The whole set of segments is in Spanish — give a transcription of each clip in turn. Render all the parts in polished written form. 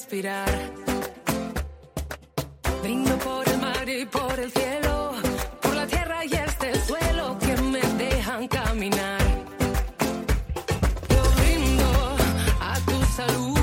respirar. Brindo por el mar y por el cielo, por la tierra y este suelo que me dejan caminar. Yo brindo a tu salud.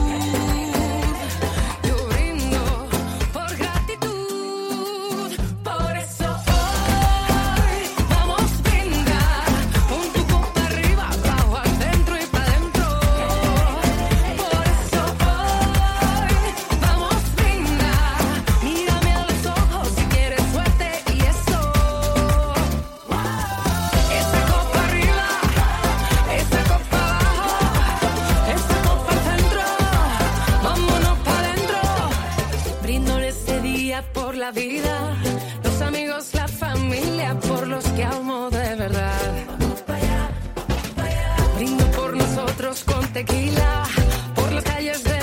Por la vida, los amigos, la familia, por los que amo de verdad. Brindo por nosotros con tequila, por las calles de